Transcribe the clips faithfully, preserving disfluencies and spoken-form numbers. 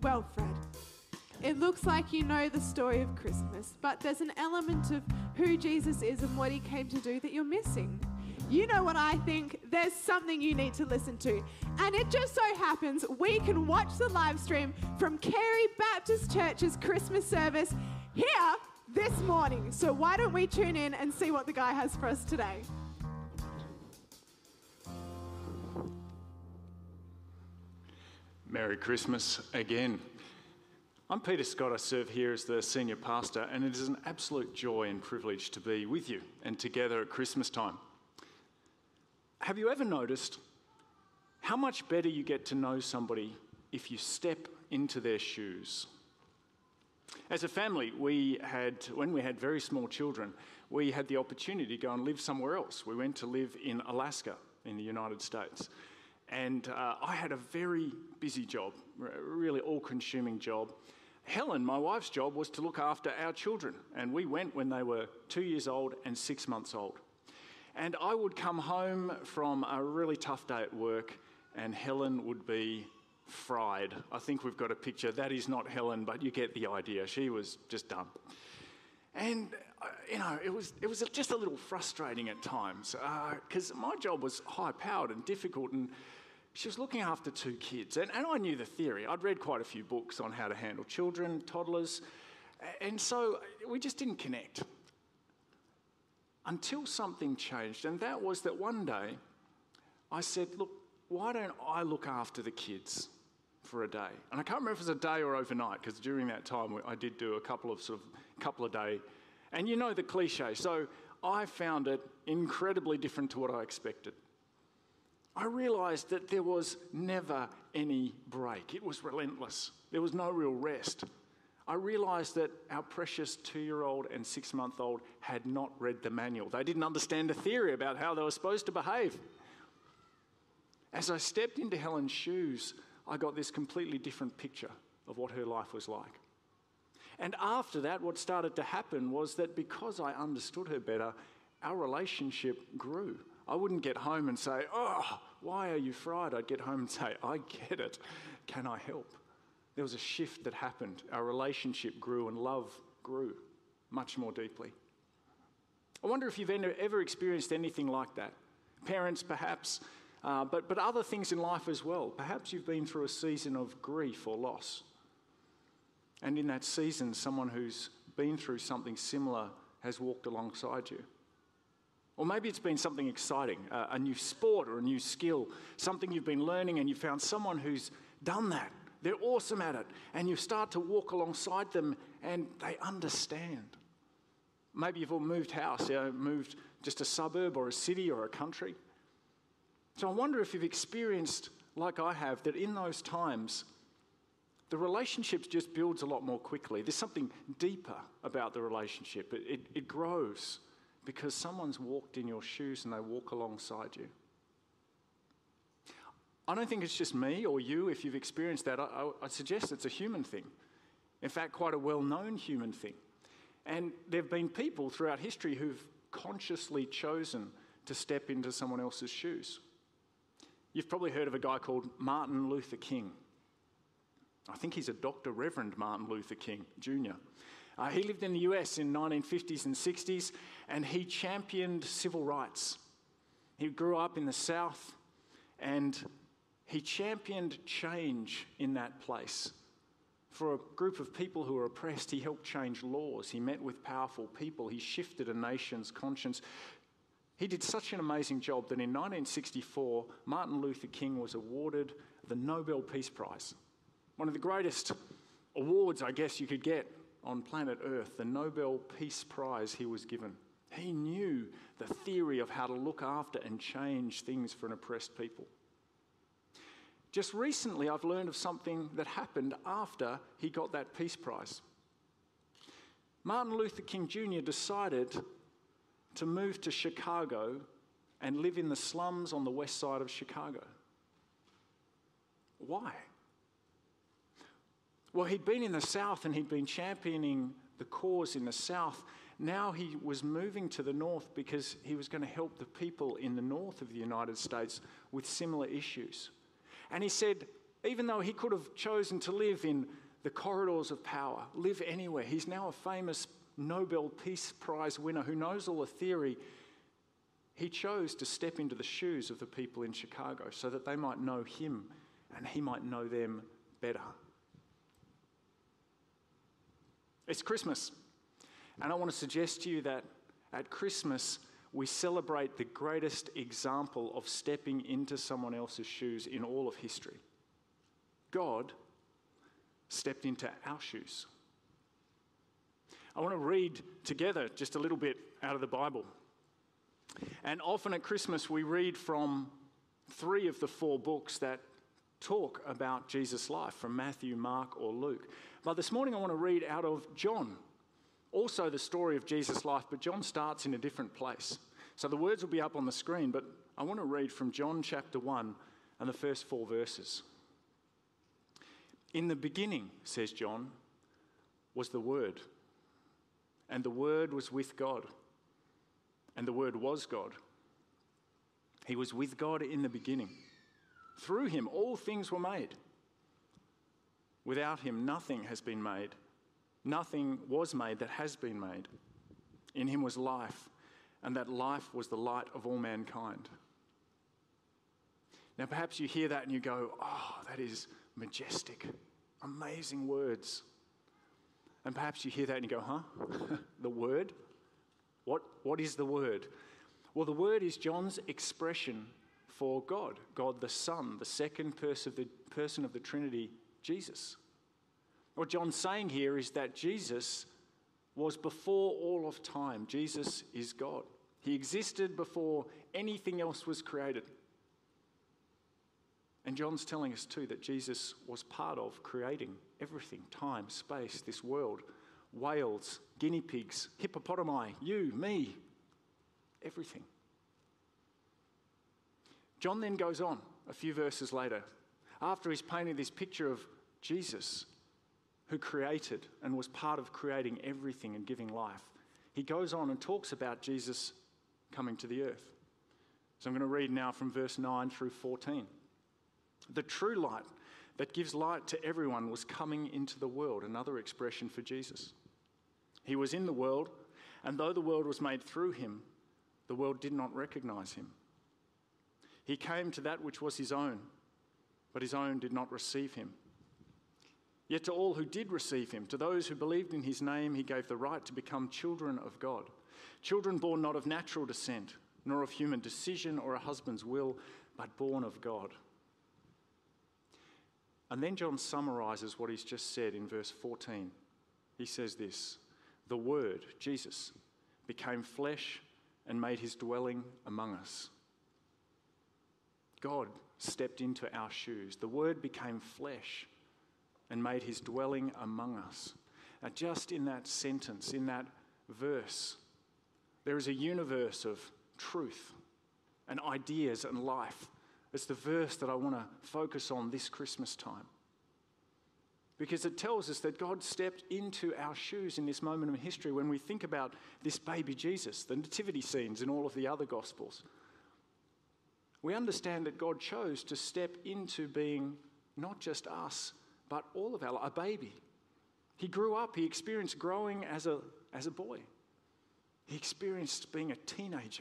Well, Fred, it looks like you know the story of Christmas, but there's an element of who Jesus is and what he came to do that you're missing. You know what I think? There's something you need to listen to. And it just so happens we can watch the live stream from Carey Baptist Church's Christmas service here this morning. So why don't we tune in and see what the guy has for us today? Merry Christmas again. I'm Peter Scott. I serve here as the senior pastor, and it is an absolute joy and privilege to be with you and together at Christmas time. Have you ever noticed how much better you get to know somebody if you step into their shoes? As a family, we had, when we had very small children, we had the opportunity to go and live somewhere else. We went to live in Alaska in the United States. And uh, I had a very busy job, a really all-consuming job. Helen, my wife's job, was to look after our children. And we went when they were two years old and six months old. And I would come home from a really tough day at work, and Helen would be fried. I think we've got a picture. That is not Helen, but you get the idea. She was just done. And, uh, you know, it was it was just a little frustrating at times, because uh, my job was high-powered and difficult, and she was looking after two kids. And, and I knew the theory. I'd read quite a few books on how to handle children, toddlers, and so we just didn't connect. Until something changed, and that was that one day I said, look, why don't I look after the kids for a day? And I can't remember if it was a day or overnight, because during that time I did do a couple of sort of couple of day, and you know the cliche. So I found it incredibly different to what I expected. I realised that there was never any break. It was relentless. There was no real rest. I realised that our precious two-year-old and six-month-old had not read the manual. They didn't understand the theory about how they were supposed to behave. As I stepped into Helen's shoes, I got this completely different picture of what her life was like. And after that, what started to happen was that because I understood her better, our relationship grew. I wouldn't get home and say, oh, why are you fried? I'd get home and say, I get it. Can I help? There was a shift that happened. Our relationship grew and love grew much more deeply. I wonder if you've ever experienced anything like that. Parents, perhaps, uh, but, but other things in life as well. Perhaps you've been through a season of grief or loss. And in that season, someone who's been through something similar has walked alongside you. Or maybe it's been something exciting, uh, a new sport or a new skill, something you've been learning and you found someone who's done that. They're awesome at it, and you start to walk alongside them and they understand. Maybe you've all moved house, you know, moved just a suburb or a city or a country. So I wonder if you've experienced, like I have, that in those times, the relationship just builds a lot more quickly. There's something deeper about the relationship. It, it, it grows because someone's walked in your shoes and they walk alongside you. I don't think it's just me or you. If you've experienced that, I, I, I suggest it's a human thing. In fact, quite a well-known human thing. And there have been people throughout history who've consciously chosen to step into someone else's shoes. You've probably heard of a guy called Martin Luther King. I think he's a Doctor Reverend Martin Luther King, Junior Uh, he lived in the U S in nineteen fifties and sixties, and he championed civil rights. He grew up in the South, and he championed change in that place. For a group of people who were oppressed, he helped change laws. He met with powerful people. He shifted a nation's conscience. He did such an amazing job that in nineteen sixty-four, Martin Luther King was awarded the Nobel Peace Prize. One of the greatest awards, I guess, you could get on planet Earth, the Nobel Peace Prize he was given. He knew the theory of how to look after and change things for an oppressed people. Just recently, I've learned of something that happened after he got that Peace Prize. Martin Luther King Junior decided to move to Chicago and live in the slums on the west side of Chicago. Why? Well, he'd been in the South and he'd been championing the cause in the South. Now he was moving to the North because he was going to help the people in the north of the United States with similar issues. And he said, Even though he could have chosen to live in the corridors of power, live anywhere, he's now a famous Nobel Peace Prize winner who knows all the theory. He chose to step into the shoes of the people in Chicago so that they might know him and he might know them better. It's Christmas, and I want to suggest to you that at Christmas we celebrate the greatest example of stepping into someone else's shoes in all of history. God stepped into our shoes. I want to read together just a little bit out of the Bible. And often at Christmas we read from three of the four books that talk about Jesus' life, from Matthew, Mark, or Luke. But this morning I want to read out of John, also the story of Jesus' life, but John starts in a different place. So the words will be up on the screen, but I want to read from John chapter one and the first four verses. In the beginning, says John, was the Word, and the Word was with God, and the Word was God. He was with God in the beginning. Through him all things were made. Without him nothing has been made. Nothing was made that has been made. In him was life, and that life was the light of all mankind. Now perhaps you hear that and you go, oh, that is majestic, amazing words. And perhaps you hear that and you go, huh? The Word? What, what is the Word? Well, the Word is John's expression for God, God the Son, the second person of the, person of the Trinity, Jesus. What John's saying here is that Jesus was before all of time. Jesus is God. He existed before anything else was created. And John's telling us too that Jesus was part of creating everything, time, space, this world, whales, guinea pigs, hippopotami, you, me, everything. John then goes on a few verses later, after he's painted this picture of Jesus, who created and was part of creating everything and giving life. He goes on and talks about Jesus coming to the earth. So I'm going to read now from verse nine through fourteen. The true light that gives light to everyone was coming into the world, another expression for Jesus. He was in the world, and though the world was made through him, the world did not recognize him. He came to that which was his own, but his own did not receive him. Yet to all who did receive him, to those who believed in his name, he gave the right to become children of God. Children born not of natural descent, nor of human decision or a husband's will, but born of God. And then John summarizes what he's just said in verse fourteen. He says this, the Word, Jesus, became flesh and made his dwelling among us. God stepped into our shoes. The Word became flesh and made his dwelling among us. Now, just in that sentence, in that verse, there is a universe of truth and ideas and life. It's the verse that I want to focus on this Christmas time, because it tells us that God stepped into our shoes in this moment of history. When we think about this baby Jesus, the nativity scenes in all of the other Gospels, we understand that God chose to step into being not just us, but all of our, a baby. He grew up, he experienced growing as a, as a boy. He experienced being a teenager.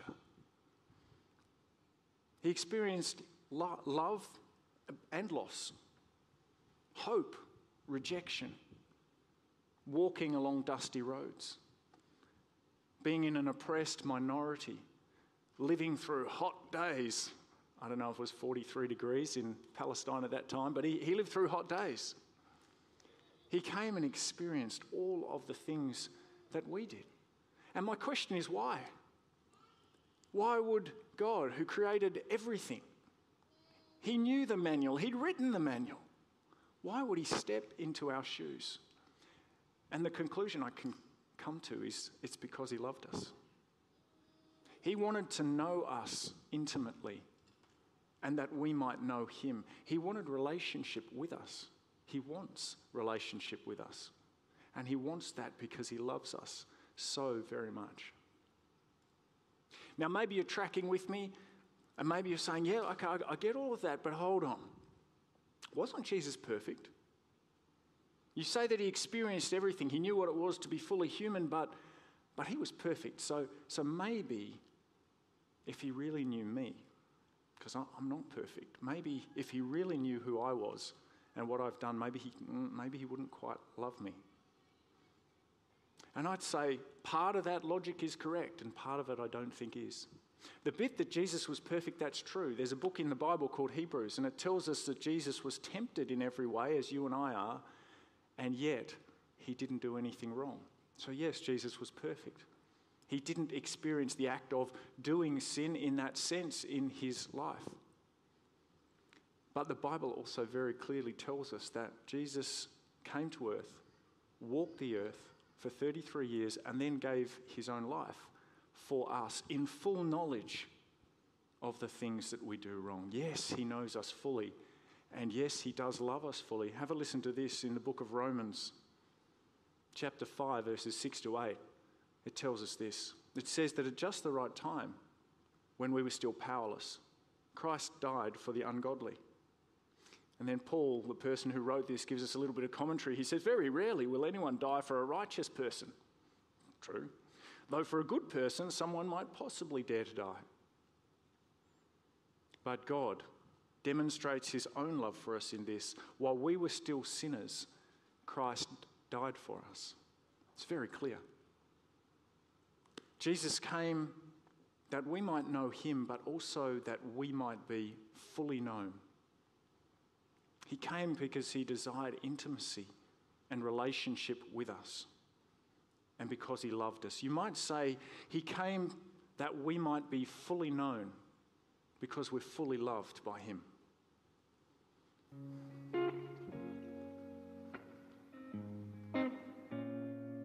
He experienced lo- love and loss, hope, rejection, walking along dusty roads, being in an oppressed minority, living through hot days. I don't know if it was forty-three degrees in Palestine at that time, but he, he lived through hot days. He came and experienced all of the things that we did. And my question is, why? Why would God, who created everything, he knew the manual, he'd written the manual, why would he step into our shoes? And the conclusion I can come to is it's because he loved us. He wanted to know us intimately, and that we might know him. He wanted relationship with us. He wants relationship with us. And he wants that because he loves us so very much. Now, maybe you're tracking with me, and maybe you're saying, yeah, okay, I get all of that, but hold on. Wasn't Jesus perfect? You say that he experienced everything. He knew what it was to be fully human, but, but he was perfect. So, so maybe if he really knew me, because I'm not perfect, maybe if he really knew who I was and what I've done, maybe he, maybe he wouldn't quite love me. And I'd say part of that logic is correct and part of it I don't think is. The bit that Jesus was perfect, that's true. There's a book in the Bible called Hebrews, and it tells us that Jesus was tempted in every way as you and I are, and yet he didn't do anything wrong. So yes, Jesus was perfect. He didn't experience the act of doing sin in that sense in his life. But the Bible also very clearly tells us that Jesus came to earth, walked the earth for thirty-three years, and then gave his own life for us in full knowledge of the things that we do wrong. Yes, he knows us fully, and yes, he does love us fully. Have a listen to this in the book of Romans, chapter five, verses six to eight. It tells us this. It says that at just the right time, when we were still powerless, Christ died for the ungodly. And then Paul, the person who wrote this, gives us a little bit of commentary. He says, very rarely will anyone die for a righteous person. True. Though for a good person, someone might possibly dare to die. But God demonstrates his own love for us in this. While we were still sinners, Christ died for us. It's very clear. Jesus came that we might know him, but also that we might be fully known. He came because he desired intimacy and relationship with us, and because he loved us. You might say he came that we might be fully known because we're fully loved by him.